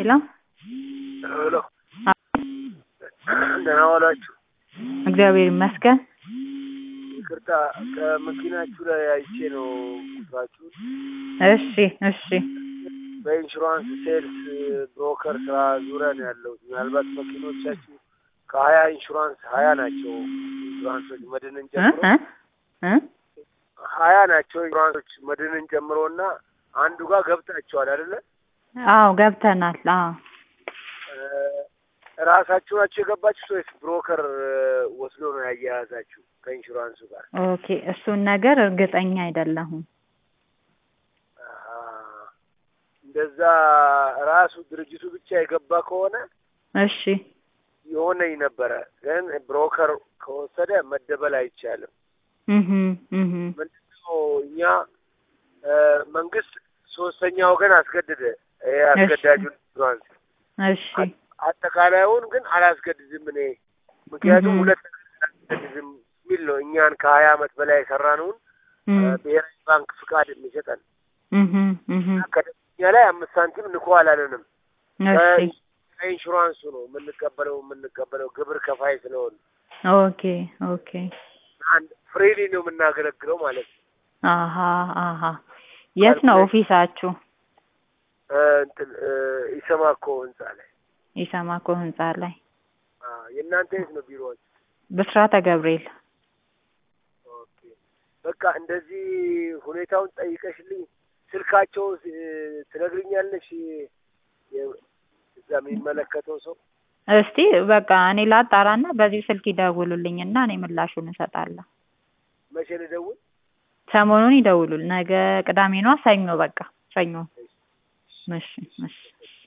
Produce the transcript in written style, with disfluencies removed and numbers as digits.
Hello? ሄሎ ደህና ዋላችሁ? እግዚአብሔር ይመስገን። ይቅርታ ከመኪናችሁ ላይ አይቼ ነው ቁጥራችሁን። እሺ በኢንሹራንስ ሴልስ ብሮከር ስራ ዙሪያ ነው ያለሁት። ምናልባት መኪኖቻችሁ ከ20 ኢንሹራንስ 20 ናቸው ኢንሹራንሶች መድንን ጨምሮ 20 ናቸው ኢንሹራንሶች መድንን ጨምሮና አንዱ ጋር ገብታችኋል አይደለ? አዎ ገብተናል። አዎ ራሳችሁ ናችሁ የገባችሁት ወይስ ብሮከር ወስዶ ነው ያያያዛችሁ ከኢንሹራንሱ ጋር? ኦኬ እሱን ነገር እርግጠኛ አይደለሁም። እንደዛ ራሱ ድርጅቱ ብቻ የገባ ከሆነ እሺ የሆነኝ ነበረ። ግን ብሮከር ከወሰደ መደበል አይቻልም። ምንድነው እኛ መንግስት ሶስተኛ ወገን አስገድደ አስገዳጁን ኢንሹራንስ እሺ አጠቃላዩን ግን አላስገድድም እኔ ምክንያቱም ሁለት አላስገድድም ሚል ነው። እኛን ከ20 ዓመት በላይ የሰራነውን ብሔራዊ ባንክ ፍቃድ የሚሰጠን ከኛ ላይ 5 ሳንቲም ንኮ አላለንም። ኢንሹራንሱ ነው የምንቀበለው ግብር ከፋይ ስለሆነ። ኦኬ አንድ ፍሪሊ ነው የምናገለግለው ማለት ነው። አሃ የት ነው ኦፊሳችሁ? ኢሰማኮ ህንጻ ላይ። የእናንተ የት ነው ቢሮአችሁ? ብስራተ ገብርኤል። ኦኬ በቃ እንደዚህ ሁኔታውን ጠይቀሽልኝ ስልካቸው ትነግሪኛለሽ እዛ የሚመለከተው ሰው? እስቲ በቃ እኔ ላጣራና በዚህ ስልክ ይደውሉልኝና እኔ ምላሹን እሰጣለሁ። መቼ ልደውል? ሰሞኑን ይደውሉል። ነገ ቅዳሜ ነው። ሰኞ በቃ ሰኞ። እሺ